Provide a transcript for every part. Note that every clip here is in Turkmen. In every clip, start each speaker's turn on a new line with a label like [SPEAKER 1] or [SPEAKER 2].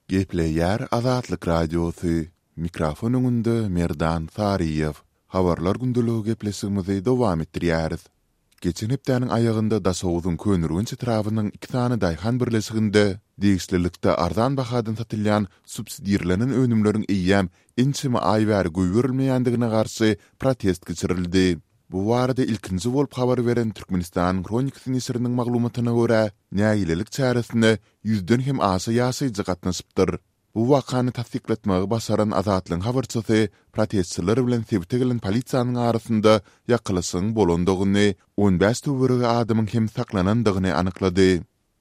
[SPEAKER 1] Gepleyer Azatlyk Radiosu. Mikrofon öňünde Merdan Sariyev. Habarlar gündülügi gepleşigimizi dowam etdirýäris. Geçen hepdäniň aýagynda Dasowyň könürgün çytrawynyň 2 tane daýhan birleşiginde diýişlilikde arzan bahadan satylýan subsidiýerlenen önümleriň eýýäm inçimi aýbary goýberilmeýändigine garşy protest geçirildi. Bu barada ilkinji bolup habar beren Türkmenistan Kronikasy nesiriniň maglumatyna görä, näýilelik çäresinde 100den hem aşy ýaşaýjy gatnaşypdyr. Bu wakany tasdikletmäge basaran Azatlyň habarçysy protestçiler bilen sebite gelen polisiýanyň arasynda ýakylysyň bolandygyny, 15 töwerege adamyň hem saklanandygyny anyklady.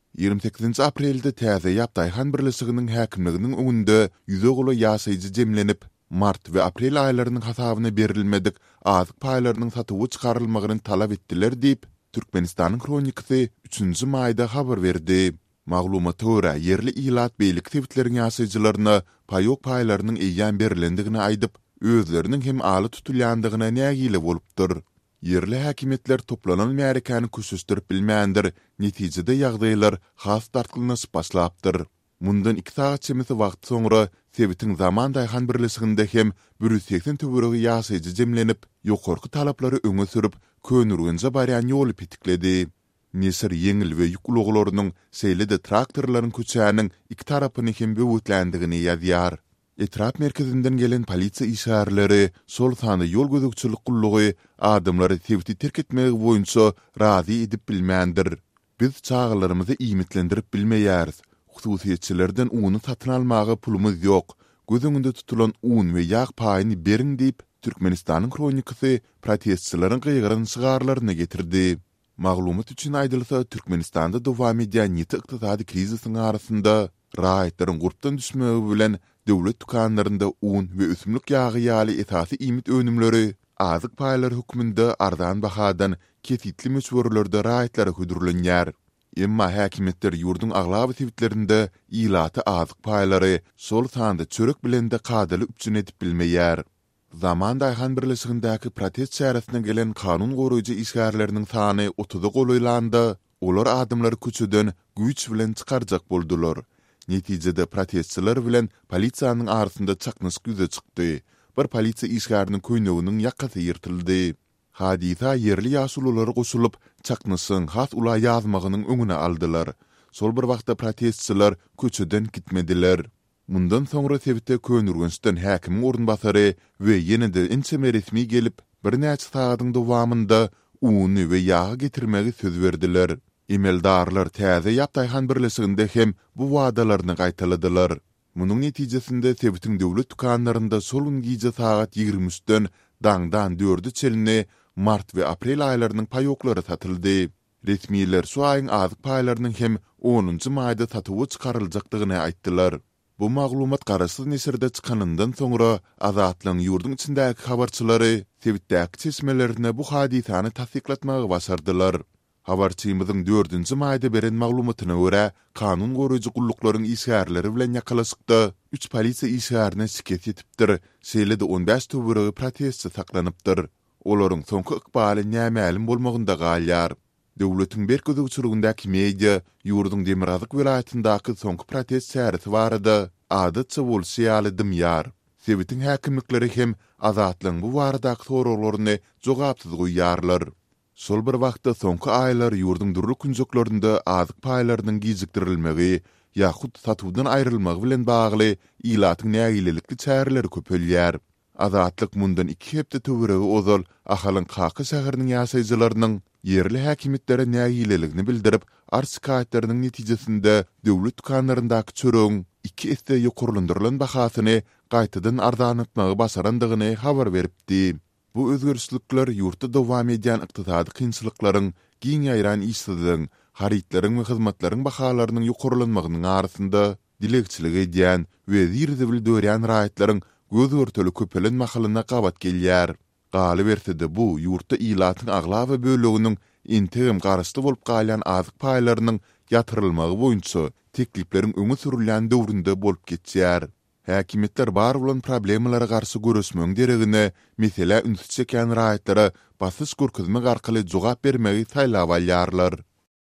[SPEAKER 1] 28 aprelde täze ýapdaýhan birleşiginiň häkimliginiň öňünde ýüze gola ýaşaýjy jemlenip, mart we aprel aýlarynyň hasabyna berilmedik azyk paýlarynyň satywy çykarylmagyny talap etdiler diýip Türkmenistanyň Kronikasy 3-nji maýda habar berdi. Maglumata görä yerli ilat beýlik tewitleriniň ýaşaýjylaryna paýok paýlarynyň eýýän berilendigini aýdyp, özleriniň hem aly tutulýandygyna nägile bolupdyr. Yerli häkimetler toplanan märekany köşüşdirip bilmändir, netijede ýagdaýlar has tartylnaşyp başlapdyr. Mundan 2 saat çemisi wagt soňra Sebitiň zaman daýhan birleşiginde hem 180 töweregi ýaşaýjy jemlenip, ýokarky talaplary öňe sürüp, könürgünje barýan ýoly petikledi. Nesir yeňil we ýükluglarynyň seýlede traktorlaryň köçäniň 2 tarapyny hem böwütländigini ýazýar. Etrap merkezinden gelen polisiýa işgärleri, sol sany ýol gözükçilik gullugy adamlary Sebiti terk etmegi boýunça razy edip bilmändir. Biz çağlarymyzy iýmitlendirip bilmeýäris. Hususiýetçilerden uny satyn almagy pulumuz ýok. Gözüňde tutulan un we ýağ paýyny beriň diýip Türkmenistanyň Kronikasy protestçilaryň gyýgyryny çygarlaryna getirdi. Maglumat üçin aýdylsa, Türkmenistanda dowam edýän ýeti ykdysady krizisiň arasynda raýatlaryň gurpdan düşmegi bilen döwlet dukanlarynda un we ösümlik ýagy ýaly esasy iýmit önümleri azyk paýlar hökmünde arzan bahadan kesitli möçberlerde raýatlary hödürlenýär. Emma häkimetler ýurdun aglaby tewitlerinde ilaty azyk paýlary sol sanda çörek bilen de kadaly üçin edip bilmeýär. Zaman daýhan birleşigindäki protest çäresine gelen kanun goraýjy işgärleriniň sany 30-a golaýlandy. Olar adamlary köçeden güýç bilen çykarjak boldular. Netijede protestçiler bilen polisiýanyň arasynda çaknaşyk ýüze çykdy. Bir polisiýa işgäriniň köýneginiň ýakasy ýyrtyldy. Hadisa yerli ýaşululary goşulyp, çaknaşyň has ula ýazmagynyň öňüne aldylar. Sol bir wagtda protestçiler köçeden gitmediler. Mundan soňra Sebitde könürgünçden häkimiň ornbasary we ýene-de inçeme resmi gelip, bir näçe sagatyň dowamında uny we ýagy getirmegi söz berdiler. Emeldarlar täze ýapdaýhan birleşiginde hem bu wadalaryny gaýtaladylar. Munyň netijesinde Sebitiň döwlet dukanlarynda solun giýje sagat 23-den daňdan 4-e çelini mart we aprel aýlarynyň paýoklary satyldy. Resmiler şu aýyň azyk paýlarynyň hem 10-njy maýda satywy çykaryljakdygyny aýtdylar. Bu maglumat garaşsyz nesirde çykanyndan soňra Azatlyň ýurdun içindäki habarçylary Sebitdäki çeşmelerine bu hadisany tasdikletmäge başardylar. Habarçymyzyň 4-nji maýda beren maglumatyna görä, kanun goraýjy gulluklaryň işgärleri bilen ýakalaşykda 3 polisiýa işgärine şikayet etipdir. Şeýlede 15 töweregi protestçi saklanypdyr. Olaryň soňky ykbaly nämälim bolmagynda galýar. Döwletiň berk gözükçülügindäki media ýurdun Demirazlyk welaýatyndaky soňky protest çäresi barada adatça bolýaly dymýar. Sebitiň häkimlikleri hem Azatlyň bu baradaky soraglaryny jogapsyz goýýarlar. Sol bir wagtda soňky aýlar ýurdun durly künjeklerinde azyk paýlarynyň gizikdirilmegi ýa-hut satywdan aýrylmagy bilen bagly ilatyň nägilelikli çäreleri köpelýär. Azatlyk mundan 2 hepde töweregi ozal ahalyň Kaky şäheriniň ýaşaýjylarynyň yerli häkimetlere nägileligini bildirip, arşikaýetleriniň netijesinde döwlet dukanlaryndaky çöreň 2 esde ýokurlandyrylan bahasyny gaýtadan arzanatmagy başarandygyny habar beripdi. Bu özgörüşlikler ýurtda dowam edýän ykdysady kynçylyklaryň, giň ýaýran işsizligiň, haritlaryň we hyzmatlaryň bahalarynyň ýokurlanmagynyň arasynda dilekçilik edýän we zirzibil dörýän raýatlaryň göz örteli köpelen mahalyna gabat gelýär. Galy bersede bu ýurtda ilatyň aglaby böleginiň integrim garaşdy bolup galýan azyk paýlarynyň ýatyrylmagy boýunça teklipleriň öňe sürilýän döwründe bolup geçýär. Häkimetler bar bolan problemlara garşy görüşmeň deregine, mesele ünsüt çeken raýatlara basyş görkezmek arkaly jogap bermegi taýlap alýarlar.